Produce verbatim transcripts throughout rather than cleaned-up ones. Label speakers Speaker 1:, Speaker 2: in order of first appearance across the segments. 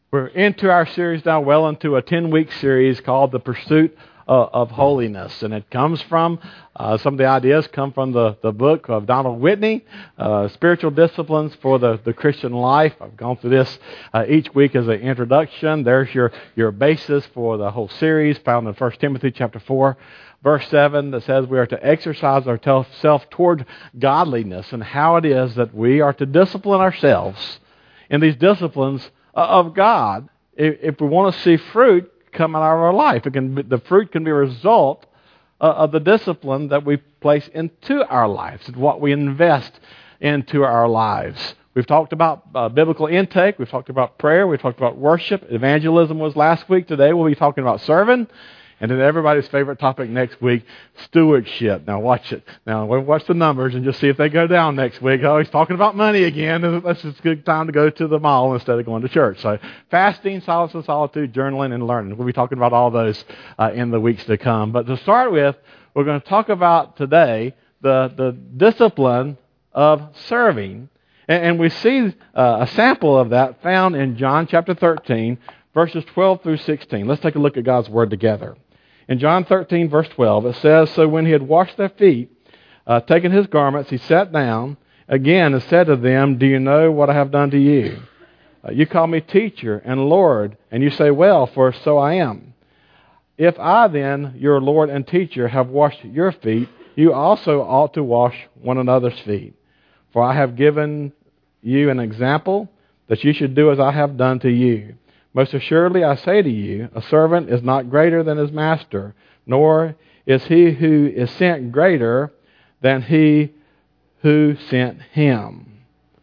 Speaker 1: We're into our series now, well into a ten-week series called The Pursuit of, of Holiness. And it comes from, uh, some of the ideas come from the, the book of Donald Whitney, uh, Spiritual Disciplines for the, the Christian Life. I've gone through this uh, each week as an introduction. There's your, your basis for the whole series, found in First Timothy chapter four. Verse seven, that says we are to exercise ourselves toward godliness, and how it is that we are to discipline ourselves in these disciplines of God. If we want to see fruit come out of our life, it can be, the fruit can be a result of the discipline that we place into our lives, and what we invest into our lives. We've talked about uh, biblical intake, we've talked about prayer, we've talked about worship, evangelism was last week. Today we'll be talking about serving. And then everybody's favorite topic next week, stewardship. Now watch it. Now we'll watch the numbers and just see if they go down next week. Oh, he's talking about money again. That's just a good time to go to the mall instead of going to church. So fasting, silence and solitude, journaling, and learning. We'll be talking about all those uh, in the weeks to come. But to start with, we're going to talk about today the, the discipline of serving. And, and we see uh, a sample of that found in John chapter thirteen, verses twelve through sixteen. Let's take a look at God's Word together. In John thirteen, verse twelve, it says, "So when he had washed their feet, uh, taken his garments, he sat down again and said to them, 'Do you know what I have done to you? Uh, you call me teacher and Lord, and you say, well, for so I am. If I then, your Lord and teacher, have washed your feet, you also ought to wash one another's feet. For I have given you an example that you should do as I have done to you. Most assuredly, I say to you, a servant is not greater than his master, nor is he who is sent greater than he who sent him.'"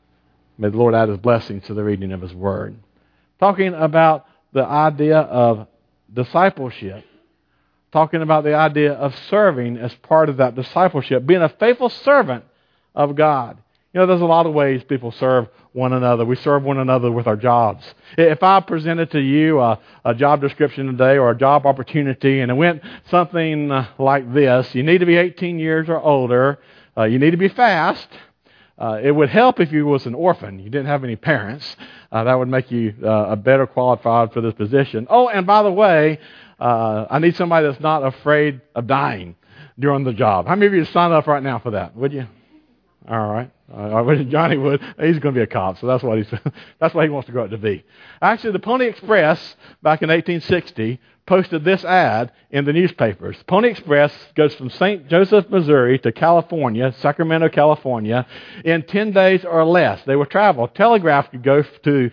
Speaker 1: May the Lord add his blessings to the reading of his word. Talking about the idea of discipleship. Talking about the idea of serving as part of that discipleship. Being a faithful servant of God. You know, there's a lot of ways people serve one another. We serve one another with our jobs. If I presented to you a, a job description today or a job opportunity, and it went something like this: you need to be eighteen years or older, uh, you need to be fast. Uh, it would help if you was an orphan, you didn't have any parents. Uh, that would make you uh, a better qualified for this position. Oh, and by the way, uh, I need somebody that's not afraid of dying during the job. How many of you sign up right now for that? Would you? All right. Uh, I wish Johnny would. He's going to be a cop, so that's what he's. That's what he wants to grow up to be. Actually, the Pony Express back in eighteen sixty posted this ad in the newspapers. Pony Express goes from Saint Joseph, Missouri to California, Sacramento, California, in ten days or less. They would travel. Telegraph could go to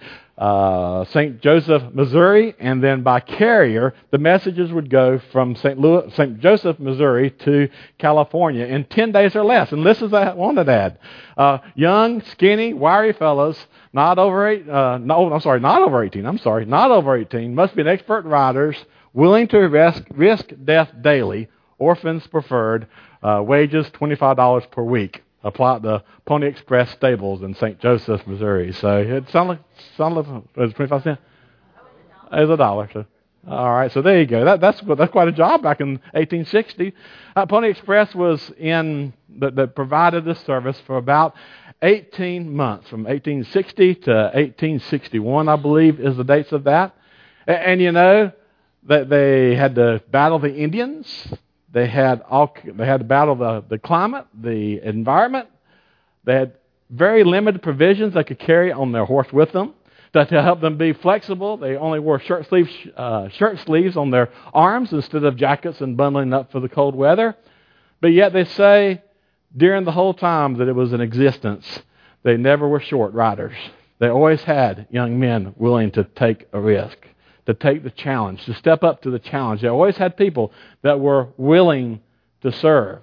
Speaker 1: uh, Saint Joseph, Missouri, and then by carrier, the messages would go from Saint Louis, Saint Joseph, Missouri to California in ten days or less. And this is that wanted ad. Uh, young, skinny, wiry fellows, not over eight, uh, no, I'm sorry, not over eighteen, I'm sorry, not over eighteen, must be an expert riders, willing to risk, risk death daily, orphans preferred, uh, wages twenty-five dollars per week. Apply at the Pony Express stables in Saint Joseph, Missouri. So it sounded like, sounded like it was twenty-five cents? It was a dollar. So. All right, so there you go. That, that's that's quite a job back in eighteen sixty. Uh, Pony Express was in that, that provided this service for about eighteen months, from eighteen sixty to eighteen sixty-one, I believe, is the dates of that. And, and you know that they had to battle the Indians. They had all. They had to battle the, the climate, the environment. They had very limited provisions they could carry on their horse with them. To, to help them be flexible, they only wore shirt sleeves, uh, shirt sleeves on their arms instead of jackets and bundling up for the cold weather. But yet they say during the whole time that it was in existence, they never were short riders. They always had young men willing to take a risk, to take the challenge, to step up to the challenge. They always had people that were willing to serve.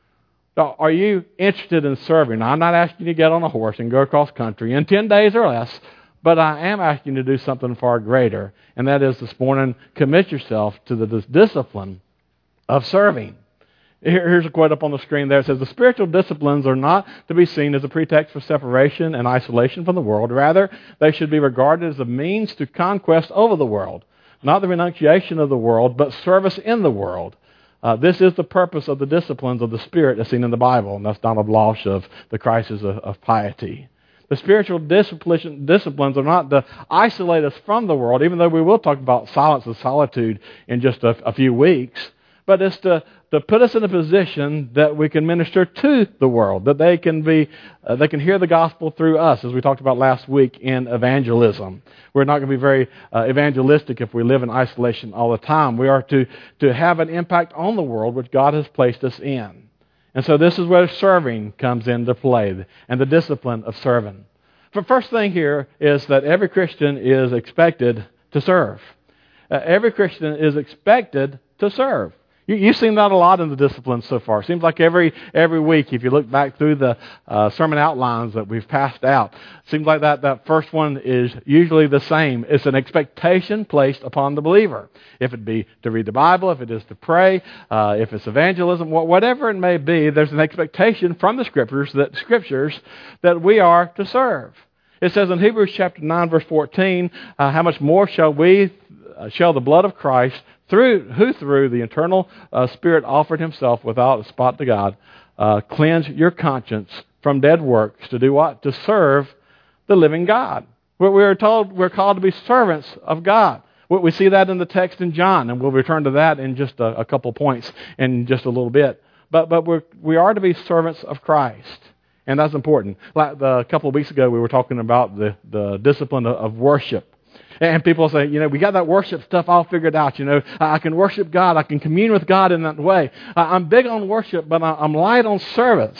Speaker 1: Now, are you interested in serving? Now, I'm not asking you to get on a horse and go across country in ten days or less, but I am asking you to do something far greater, and that is this morning, commit yourself to the discipline of serving. Here's a quote up on the screen there. It says, "The spiritual disciplines are not to be seen as a pretext for separation and isolation from the world. Rather, they should be regarded as a means to conquest over the world. Not the renunciation of the world, but service in the world. Uh, this is the purpose of the disciplines of the Spirit as seen in the Bible." And that's Donald Walsh of the Crisis of, of Piety. The spiritual discipline, disciplines are not to isolate us from the world, even though we will talk about silence and solitude in just a, a few weeks, but it's to, to put us in a position that we can minister to the world, that they can be, uh, they can hear the gospel through us, as we talked about last week in evangelism. We're not going to be very uh, evangelistic if we live in isolation all the time. We are to, to have an impact on the world which God has placed us in. And so this is where serving comes into play, and the discipline of serving. The first thing here is that every Christian is expected to serve. Uh, every Christian is expected to serve. You, you've seen that a lot in the disciplines so far. It seems like every every week, if you look back through the uh, sermon outlines that we've passed out, it seems like that, that first one is usually the same. It's an expectation placed upon the believer. If it be to read the Bible, if it is to pray, uh, if it's evangelism, whatever it may be, there's an expectation from the Scriptures that Scriptures that we are to serve. It says in Hebrews chapter nine, verse fourteen, uh, how much more shall we, uh, shall the blood of Christ, through who through the eternal uh, Spirit offered himself without a spot to God, uh, cleanse your conscience from dead works to do what? To serve the living God. We are told we're called to be servants of God. We see that in the text in John, and we'll return to that in just a, a couple points in just a little bit. But but we're, we are to be servants of Christ, and that's important. Like the, a couple of weeks ago, we were talking about the, the discipline of, of worship. And people say, you know, we got that worship stuff all figured out. You know, I can worship God. I can commune with God in that way. I'm big on worship, but I'm light on service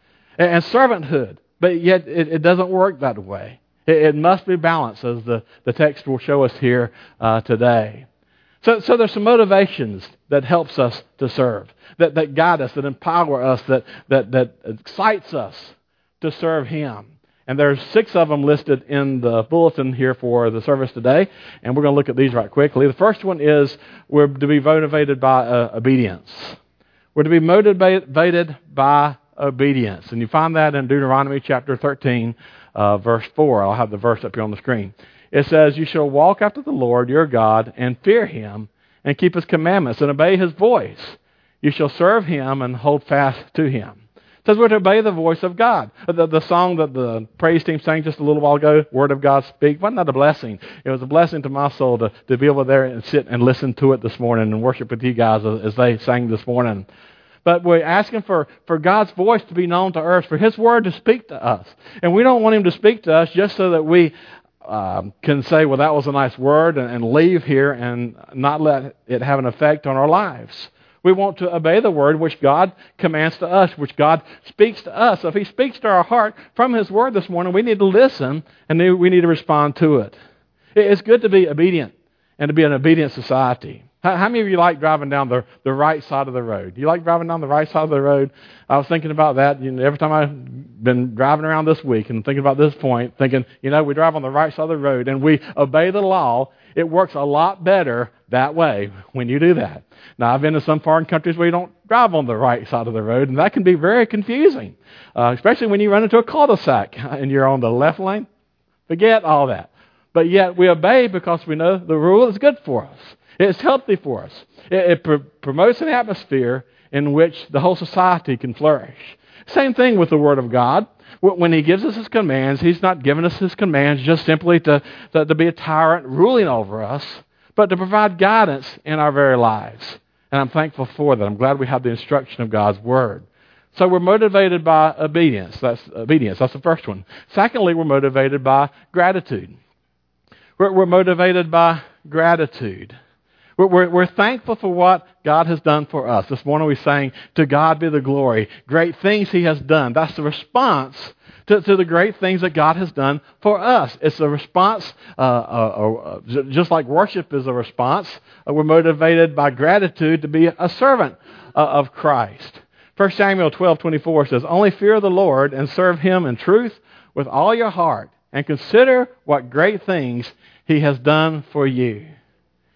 Speaker 1: and servanthood. But yet it, it doesn't work that way. It, it must be balanced, as the, the text will show us here uh, today. So, so there's some motivations that helps us to serve, that, that guide us, that empower us, that, that, that excites us to serve Him. And there's six of them listed in the bulletin here for the service today, and we're going to look at these right quickly. The first one is we're to be motivated by uh, obedience. We're to be motivated by obedience, and you find that in Deuteronomy chapter thirteen, uh, verse four. I'll have the verse up here on the screen. It says, "You shall walk after the Lord your God and fear Him and keep His commandments and obey His voice. You shall serve Him and hold fast to Him." It says we're to obey the voice of God. The, the song that the praise team sang just a little while ago, Word of God Speak, wasn't that a blessing? It was a blessing to my soul to, to be able to there and sit and listen to it this morning and worship with you guys as, as they sang this morning. But we're asking for, for God's voice to be known to earth, for His Word to speak to us. And we don't want Him to speak to us just so that we um, can say, well, that was a nice word, and, and leave here and not let it have an effect on our lives. We want to obey the word which God commands to us, which God speaks to us. So if He speaks to our heart from His Word this morning, we need to listen and we need to respond to it. It's good to be obedient and to be an obedient society. How, how many of you like driving down the, the right side of the road? You like driving down the right side of the road? I was thinking about that. You know, every time I've been driving around this week and thinking about this point, thinking, you know, we drive on the right side of the road and we obey the law. It works a lot better that way when you do that. Now, I've been to some foreign countries where you don't drive on the right side of the road, and that can be very confusing, uh, especially when you run into a cul-de-sac and you're on the left lane. Forget all that. But yet we obey because we know the rule is good for us. It's healthy for us. It, it pr- promotes an atmosphere in which the whole society can flourish. Same thing with the Word of God. When He gives us His commands, He's not giving us His commands just simply to, to, to be a tyrant ruling over us, but to provide guidance in our very lives. And I'm thankful for that. I'm glad we have the instruction of God's Word. So we're motivated by obedience. That's obedience. That's the first one. Secondly, we're motivated by gratitude. We're, we're motivated by gratitude. We're, we're, we're thankful for what God has done for us. This morning we sang, "To God be the glory." Great things He has done. That's the response to, to the great things that God has done for us. It's a response, uh, uh, uh, just like worship is a response. Uh, we're motivated by gratitude to be a servant uh, of Christ. First Samuel twelve twenty-four says, "Only fear the Lord and serve Him in truth with all your heart, and consider what great things He has done for you."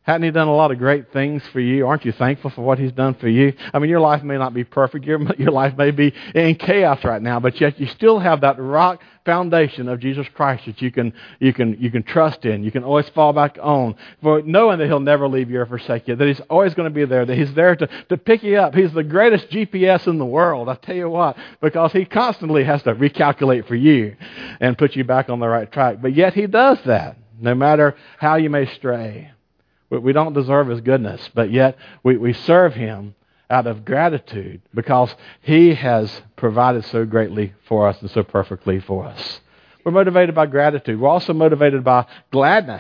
Speaker 1: Hadn't He done a lot of great things for you? Aren't you thankful for what He's done for you? I mean, your life may not be perfect. Your, your life may be in chaos right now, but yet you still have that rock foundation of Jesus Christ that you can you can you can trust in. You can always fall back on, for knowing that He'll never leave you or forsake you. That He's always going to be there. That He's there to to pick you up. He's the greatest G P S in the world. I tell you what, because He constantly has to recalculate for you and put you back on the right track. But yet He does that, no matter how you may stray. We don't deserve His goodness, but yet we, we serve Him out of gratitude because He has provided so greatly for us and so perfectly for us. We're motivated by gratitude. We're also motivated by gladness.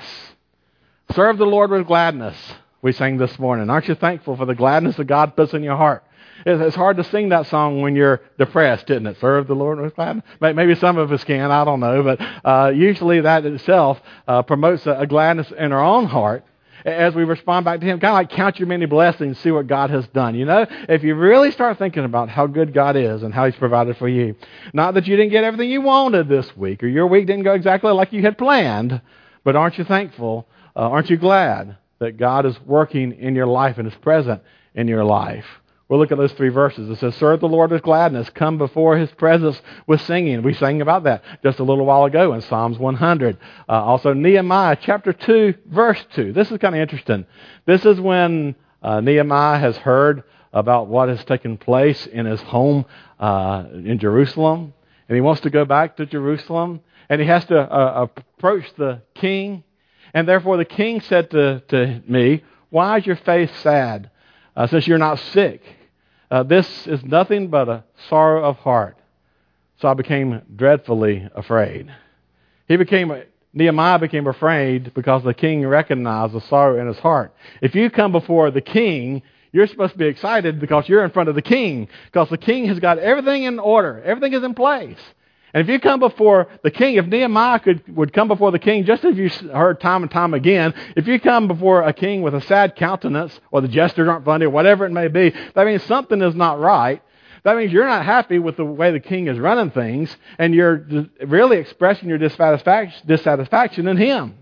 Speaker 1: Serve the Lord with gladness, we sang this morning. Aren't you thankful for the gladness that God puts in your heart? It's hard to sing that song when you're depressed, isn't it? Serve the Lord with gladness. Maybe some of us can, I don't know, but uh, usually that itself uh, promotes a, a gladness in our own heart as we respond back to Him. Kind of like count your many blessings, see what God has done. You know, if you really start thinking about how good God is and how He's provided for you, not that you didn't get everything you wanted this week or your week didn't go exactly like you had planned, but aren't you thankful, uh, aren't you glad that God is working in your life and is present in your life? We'll look at those three verses. It says, serve the Lord with gladness. Come before His presence with singing. We sang about that just a little while ago in Psalms one hundred. Uh, also, Nehemiah chapter two, verse two. This is kind of interesting. This is when uh, Nehemiah has heard about what has taken place in his home uh, in Jerusalem. And he wants to go back to Jerusalem. And he has to uh, approach the king. And therefore the king said to, to me, why is your face sad, uh, since you're not sick? Uh, this is nothing but a sorrow of heart. So I became dreadfully afraid. He became, Nehemiah became afraid because the king recognized the sorrow in his heart. If you come before the king, you're supposed to be excited because you're in front of the king, because the king has got everything in order. Everything is in place. And if you come before the king, if Nehemiah could, would come before the king, just as you heard time and time again, if you come before a king with a sad countenance, or the gestures aren't funny, or whatever it may be, that means something is not right. That means you're not happy with the way the king is running things, and you're really expressing your dissatisfaction, dissatisfaction in him.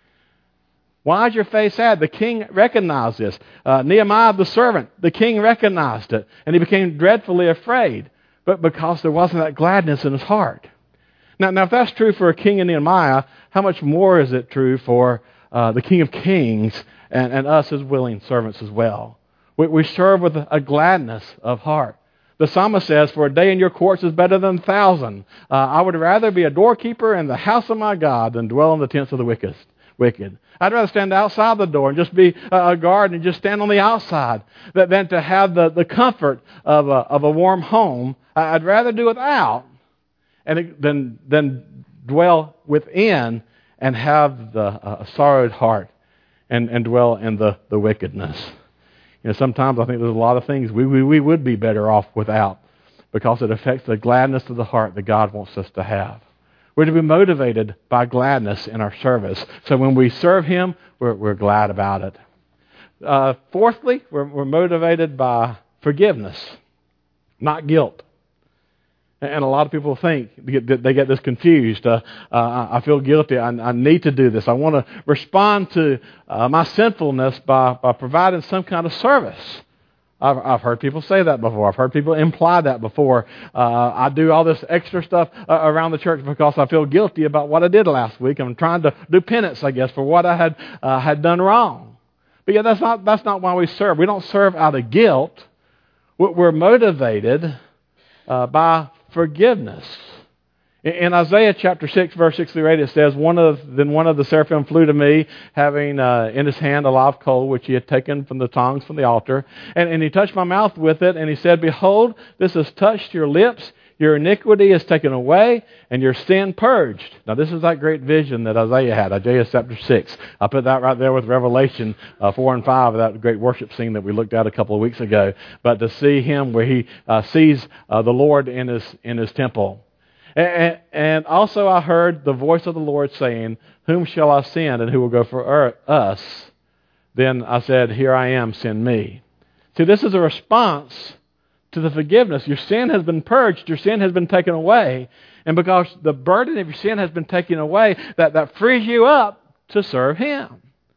Speaker 1: Why is your face sad? The king recognized this. Uh, Nehemiah the servant, the king recognized it, and he became dreadfully afraid. But because there wasn't that gladness in his heart. Now, now if that's true for a king in Nehemiah, how much more is it true for uh, the King of Kings and, and us as willing servants as well? We, we serve with a gladness of heart. The psalmist says, for a day in your courts is better than a thousand. Uh, I would rather be a doorkeeper in the house of my God than dwell in the tents of the wicked. wicked. I'd rather stand outside the door and just be a guard and just stand on the outside than to have the, the comfort of a, of a warm home. I'd rather do without and than, than dwell within and have the uh, sorrowed heart and, and dwell in the, the wickedness. You know, sometimes I think there's a lot of things we, we, we would be better off without because it affects the gladness of the heart that God wants us to have. We're to be motivated by gladness in our service. So when we serve Him, we're, we're glad about it. Uh, fourthly, we're, we're motivated by forgiveness, not guilt. And a lot of people think they get this confused. Uh, uh, I feel guilty. I, I need to do this. I want to respond to uh, my sinfulness by, by providing some kind of service. I've, I've heard people say that before. I've heard people imply that before. Uh, I do all this extra stuff uh, around the church because I feel guilty about what I did last week. I'm trying to do penance, I guess, for what I had uh, had done wrong. But yeah, that's not that's not why we serve. We don't serve out of guilt. We're motivated uh, by forgiveness. In Isaiah chapter six, verse six through eight, it says, "One of then one of the seraphim flew to me, having uh, in his hand a live coal, which he had taken from the tongs from the altar. And, and he touched my mouth with it, and he said, Behold, this has touched your lips. Your iniquity is taken away, and your sin purged." Now, this is that great vision that Isaiah had, Isaiah chapter six. I put that right there with Revelation uh, four and five, that great worship scene that we looked at a couple of weeks ago. But to see him where he uh, sees uh, the Lord in his in his temple. And, and also I heard the voice of the Lord saying, "Whom shall I send, and who will go for us?" Then I said, "Here I am, send me." See, this is a response to the forgiveness. Your sin has been purged. Your sin has been taken away. And because the burden of your sin has been taken away, that, that frees you up to serve Him.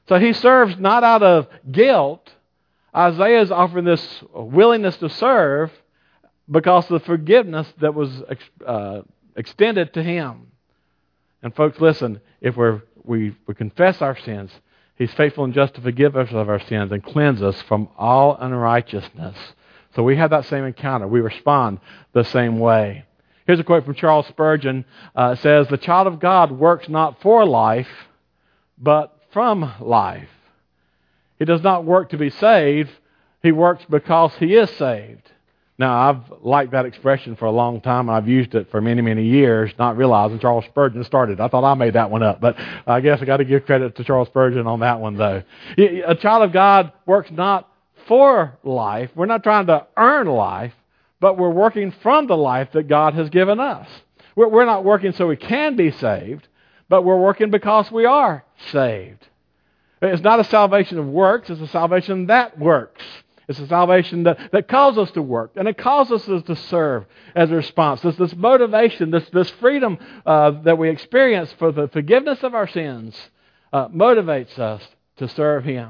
Speaker 1: So he serves not out of guilt. Isaiah is offering this willingness to serve because of the forgiveness that was uh, extended to him. And folks, listen, if we're, we, we confess our sins, He's faithful and just to forgive us of our sins and cleanse us from all unrighteousness. So we have that same encounter. We respond the same way. Here's a quote from Charles Spurgeon. Uh, it says, "The child of God works not for life, but from life. He does not work to be saved. He works because he is saved." Now, I've liked that expression for a long time, and I've used it for many, many years, not realizing Charles Spurgeon started. I thought I made that one up, but I guess I got to give credit to Charles Spurgeon on that one, though. A child of God works not for life. We're not trying to earn life, but we're working from the life that God has given us. We're not working so we can be saved, but we're working because we are saved. It's not a salvation of works, it's a salvation that works. It's a salvation that, that calls us to work, and it calls us to serve as a response. This, this motivation, this, this freedom uh, that we experience for the forgiveness of our sins uh, motivates us to serve Him.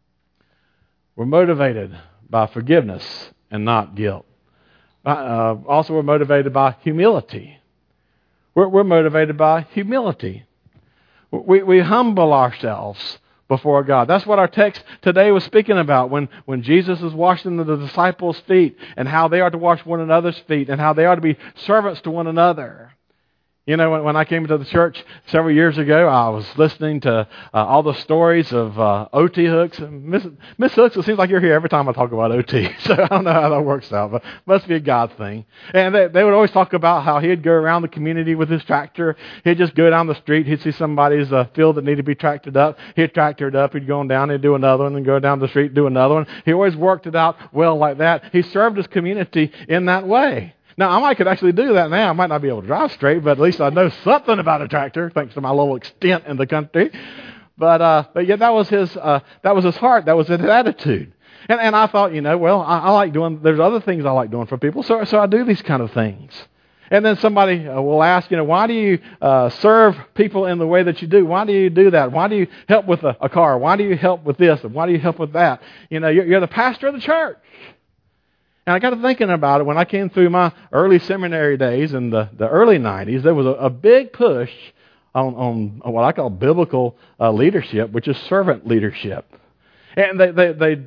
Speaker 1: We're motivated by forgiveness and not guilt. Uh, also, we're motivated by humility. We're, we're motivated by humility. We, we humble ourselves before God. That's what our text today was speaking about when, when Jesus is washing the disciples' feet and how they are to wash one another's feet and how they are to be servants to one another. You know, when, when I came to the church several years ago, I was listening to uh, all the stories of uh, O T Hooks. And Miss Miss Hooks, it seems like you're here every time I talk about O T. So I don't know how that works out, but it must be a God thing. And they, they would always talk about how he'd go around the community with his tractor. He'd just go down the street. He'd see somebody's uh, field that needed to be tractored up. He'd tractor it up. He'd go on down. He'd do another one and go down the street, do another one. He always worked it out well like that. He served his community in that way. Now, I might could actually do that now. I might not be able to drive straight, but at least I know something about a tractor, thanks to my little extent in the country. But uh, but yeah, that was his uh, that was his heart. That was his attitude. And and I thought, you know, well, I, I like doing. There's other things I like doing for people, so so I do these kind of things. And then somebody uh, will ask, you know, why do you uh, serve people in the way that you do? Why do you do that? Why do you help with a, a car? Why do you help with this? And why do you help with that? You know, you're, you're the pastor of the church. And I got to thinking about it when I came through my early seminary days in the, the early nineties. There was a, a big push on, on, on what I call biblical uh, leadership, which is servant leadership. And they, they, they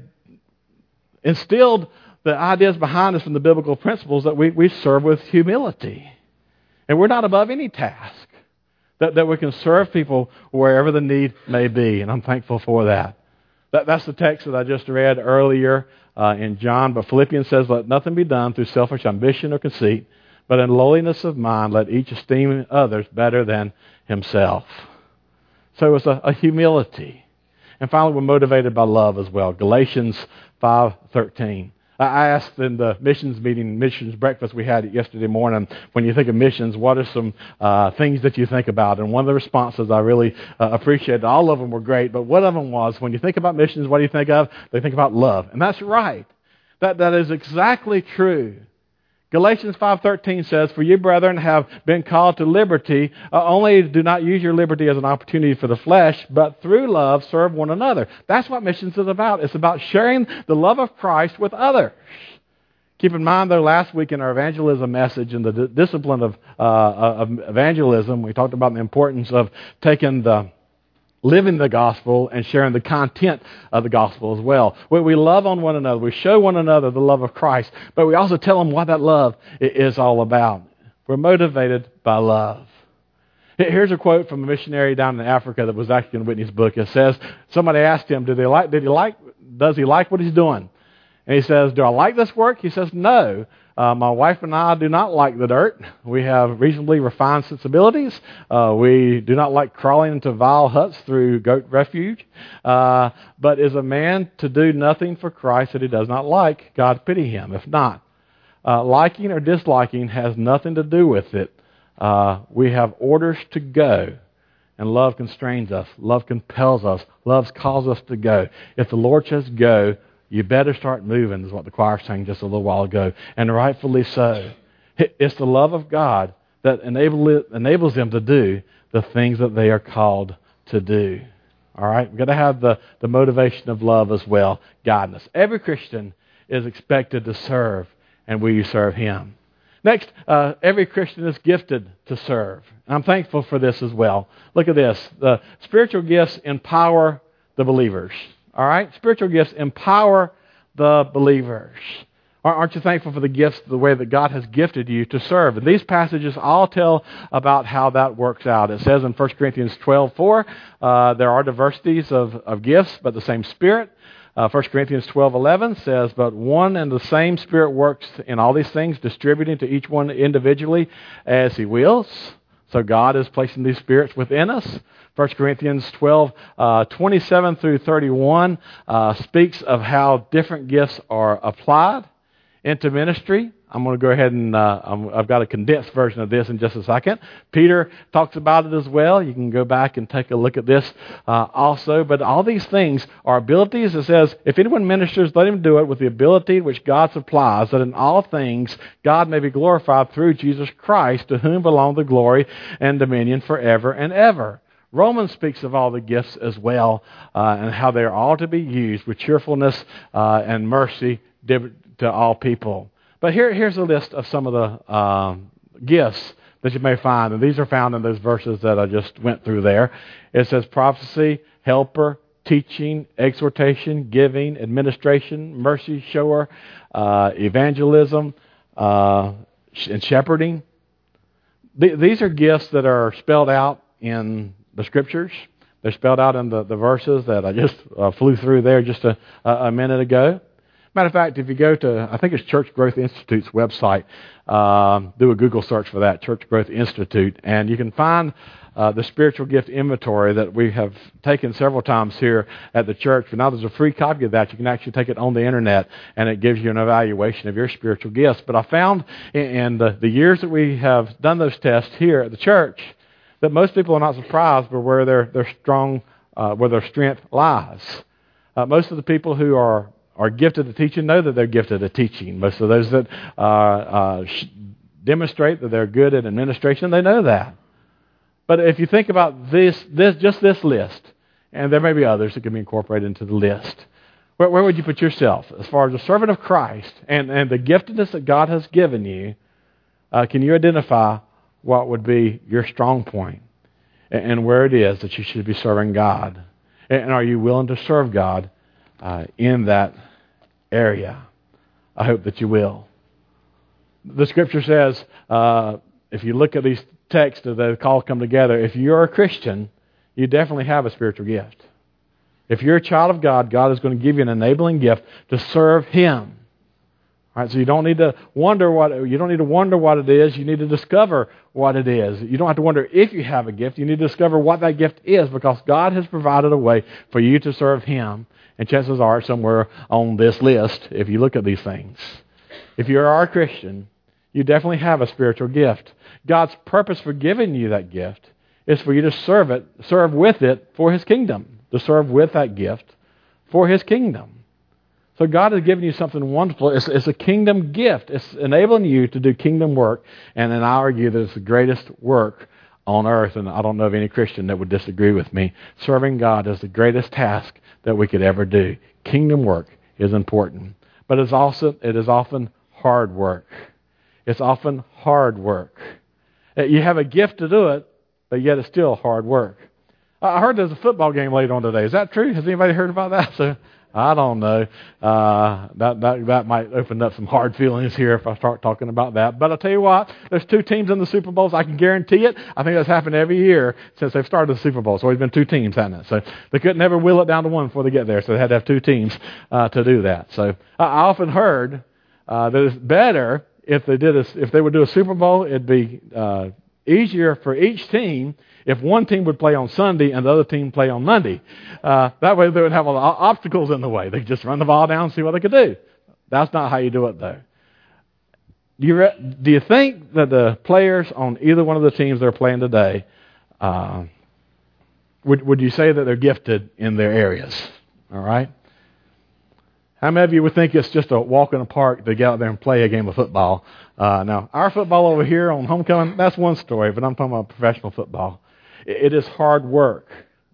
Speaker 1: instilled the ideas behind us in the biblical principles that we, we serve with humility. And we're not above any task. That, that we can serve people wherever the need may be. And I'm thankful for that. that that's the text that I just read earlier. Uh, in John, but Philippians says, "Let nothing be done through selfish ambition or conceit, but in lowliness of mind, let each esteem others better than himself." So it's a, a humility. And finally, we're motivated by love as well. Galatians five thirteen. I asked in the missions meeting, missions breakfast we had yesterday morning, when you think of missions, what are some uh, things that you think about? And one of the responses I really uh, appreciated, all of them were great, but one of them was, when you think about missions, what do you think of? They think about love. And that's right. That That is exactly true. Galatians five thirteen says, "For you, brethren, have been called to liberty. Uh, only do not use your liberty as an opportunity for the flesh, but through love serve one another." That's what missions is about. It's about sharing the love of Christ with others. Keep in mind, though, last week in our evangelism message and the d- discipline of, uh, of evangelism, we talked about the importance of taking the living the gospel and sharing the content of the gospel as well. We, we love on one another. We show one another the love of Christ, but we also tell them what that love is all about. We're motivated by love. Here's a quote from a missionary down in Africa that was actually in Whitney's book. It says, somebody asked him, "Do they like? Did he like? Does he like what he's doing?" And he says, "Do I like this work?" He says, "No. Uh, my wife and I do not like the dirt. We have reasonably refined sensibilities. Uh, we do not like crawling into vile huts through goat refuge. Uh, but is a man to do nothing for Christ that he does not like? God pity him, if not. Uh, liking or disliking has nothing to do with it. Uh, we have orders to go, and love constrains us. Love compels us. Love calls us to go. If the Lord says go, you better start moving," is what the choir sang just a little while ago, and rightfully so. It's the love of God that enable, enables them to do the things that they are called to do. All right? We've got to have the, the motivation of love as well, guiding us. Every Christian is expected to serve, and will you serve him? Next, uh, every Christian is gifted to serve. And I'm thankful for this as well. Look at this. The spiritual gifts empower the believers. All right? Spiritual gifts empower the believers. Aren't you thankful for the gifts, the way that God has gifted you to serve? And these passages all tell about how that works out. It says in First Corinthians twelve four, uh, there are diversities of, of gifts, but the same Spirit. Uh, First Corinthians twelve eleven says, but one and the same Spirit works in all these things, distributing to each one individually as He wills. So God is placing these spirits within us. First Corinthians twelve, uh, twenty-seven through thirty-one uh, speaks of how different gifts are applied into ministry. I'm going to go ahead and uh, I'm, I've got a condensed version of this in just a second. Peter talks about it as well. You can go back and take a look at this uh, also. But all these things are abilities. It says, if anyone ministers, let him do it with the ability which God supplies, that in all things God may be glorified through Jesus Christ, to whom belong the glory and dominion forever and ever. Romans speaks of all the gifts as well, uh, and how they are all to be used with cheerfulness uh, and mercy to all people. But here, here's a list of some of the um, gifts that you may find, and these are found in those verses that I just went through there. It says prophecy, helper, teaching, exhortation, giving, administration, mercy shower, uh, evangelism, uh, and shepherding. Th- these are gifts that are spelled out in the Scriptures. They're spelled out in the, the verses that I just uh, flew through there just a, a minute ago. Matter of fact, if you go to, I think it's Church Growth Institute's website, um, do a Google search for that, Church Growth Institute, and you can find uh, the spiritual gift inventory that we have taken several times here at the church. But now there's a free copy of that. You can actually take it on the internet, and it gives you an evaluation of your spiritual gifts. But I found in, in the, the years that we have done those tests here at the church that most people are not surprised by where their their strong, uh, where their strength lies. Uh, most of the people who are are gifted at teaching know that they're gifted at teaching. Most of those that uh, uh, sh- demonstrate that they're good at administration, they know that. But if you think about this, this, just this list, and there may be others that can be incorporated into the list, where, where would you put yourself as far as a servant of Christ and, and the giftedness that God has given you? Uh, can you identify what would be your strong point and, and where it is that you should be serving God? And, and are you willing to serve God Uh, in that area? I hope that you will. The Scripture says, uh, if you look at these texts that they all come together, if you're a Christian, you definitely have a spiritual gift. If you're a child of God, God is going to give you an enabling gift to serve Him. All right, so you don't need to wonder what you don't need to wonder what it is. You need to discover what it is. You don't have to wonder if you have a gift. You need to discover what that gift is, because God has provided a way for you to serve Him. And chances are somewhere on this list, if you look at these things. If you are a Christian, you definitely have a spiritual gift. God's purpose for giving you that gift is for you to serve it, serve with it for His kingdom. To serve with that gift for His kingdom. So God has given you something wonderful. It's, it's a kingdom gift. It's enabling you to do kingdom work. And then I argue that it's the greatest work on earth. And I don't know of any Christian that would disagree with me. Serving God is the greatest task that we could ever do. Kingdom work is important. But it's also it is often hard work. It's often hard work. You have a gift to do it, but yet it's still hard work. I heard there's a football game later on today. Is that true? Has anybody heard about that? So I don't know. Uh, that, that that might open up some hard feelings here if I start talking about that. But I'll tell you what, there's two teams in the Super Bowls. I can guarantee it. I think that's happened every year since they've started the Super Bowl. It's always been two teams, hasn't it? So they couldn't never will it down to one before they get there. So they had to have two teams uh, to do that. So I often heard uh, that it's better if they did a, if they would do a Super Bowl, it'd be uh, easier for each team if one team would play on Sunday and the other team play on Monday. Uh, that way they would have all the obstacles in the way. They could just run the ball down and see what they could do. That's not how you do it, though. Do you, re- do you think that the players on either one of the teams they're playing today, uh, would, would you say that they're gifted in their areas? All right? How many of you would think it's just a walk in the park to get out there and play a game of football? Uh, now, our football over here on homecoming, that's one story, but I'm talking about professional football. It, it is hard work,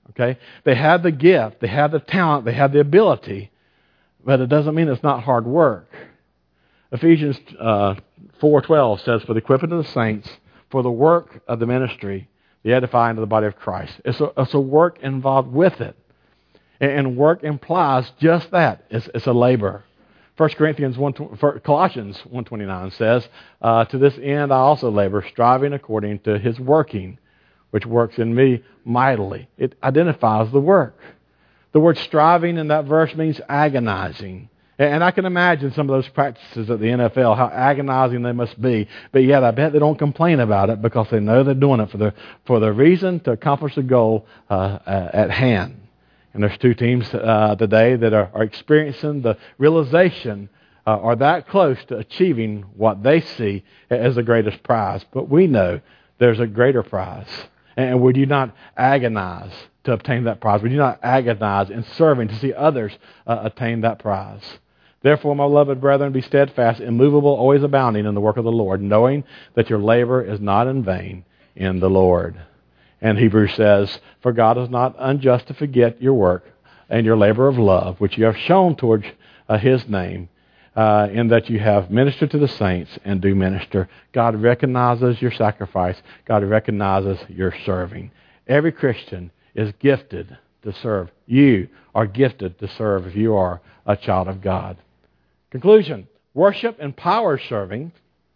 Speaker 1: Okay? They have the gift, they have the talent, they have the ability, but it doesn't mean it's not hard work. Ephesians uh, four twelve says, "For the equipping of the saints, for the work of the ministry, the edifying of the body of Christ." It's a, it's a work involved with it. And, and work implies just that. It's, it's a labor. First Corinthians one, Colossians one twenty-nine says, uh, "To this end I also labor, striving according to his working, which works in me mightily." It identifies the work. The word striving in that verse means agonizing. And I can imagine some of those practices at the N F L, how agonizing they must be. But yet I bet they don't complain about it because they know they're doing it for the, for the reason to accomplish the goal uh, uh, at hand. And there's two teams uh, today that are, are experiencing the realization uh, are that close to achieving what they see as the greatest prize. But we know there's a greater prize. And would you not agonize to obtain that prize? Would you not agonize in serving to see others uh, attain that prize? Therefore, my beloved brethren, be steadfast, immovable, always abounding in the work of the Lord, knowing that your labor is not in vain in the Lord. And Hebrews says, "For God is not unjust to forget your work and your labor of love, which you have shown towards uh, his name, uh, in that you have ministered to the saints and do minister." God recognizes your sacrifice. God recognizes your serving. Every Christian is gifted to serve. You are gifted to serve if you are a child of God. Conclusion: worship empowers serving.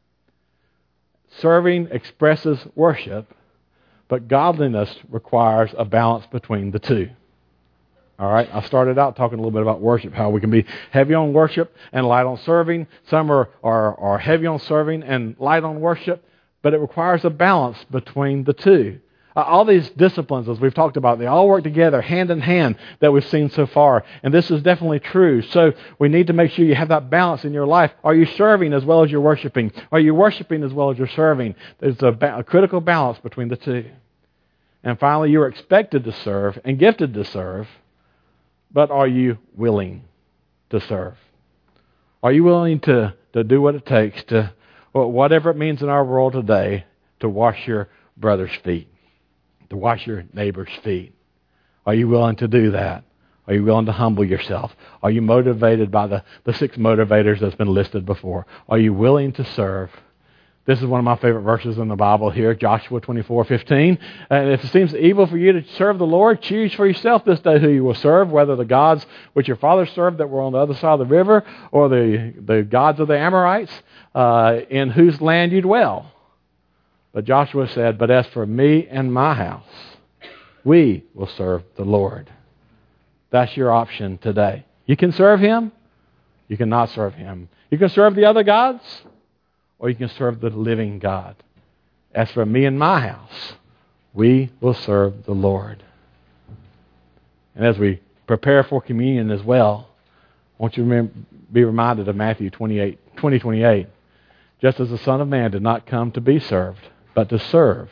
Speaker 1: Serving expresses worship. But godliness requires a balance between the two. All right, I started out talking a little bit about worship, how we can be heavy on worship and light on serving. Some are, are, are heavy on serving and light on worship, but it requires a balance between the two. Uh, all these disciplines, as we've talked about, they all work together hand in hand that we've seen so far. And this is definitely true. So we need to make sure you have that balance in your life. Are you serving as well as you're worshiping? Are you worshiping as well as you're serving? There's a, ba- a critical balance between the two. And finally, you're expected to serve and gifted to serve, but are you willing to serve? Are you willing to, to do what it takes to, well, whatever it means in our world today, to wash your brother's feet, to wash your neighbor's feet? Are you willing to do that? Are you willing to humble yourself? Are you motivated by the, the six motivators that's been listed before? Are you willing to serve? This is one of my favorite verses in the Bible here, Joshua twenty-four fifteen. And if it seems evil for you to serve the Lord, choose for yourself this day who you will serve, whether the gods which your fathers served that were on the other side of the river, or the, the gods of the Amorites, uh, in whose land you dwell. But Joshua said, "But as for me and my house, we will serve the Lord." That's your option today. You can serve him. You cannot serve him. You can serve the other gods, or you can serve the living God. As for me and my house, we will serve the Lord. And as we prepare for communion as well, I want you to remember, be reminded of Matthew twenty-eight, twenty, twenty-eight. "Just as the Son of Man did not come to be served, but to serve,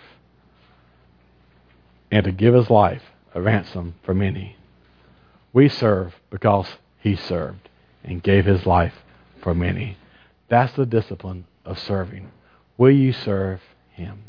Speaker 1: and to give his life a ransom for many." We serve because he served and gave his life for many. That's the discipline of serving. Will you serve him?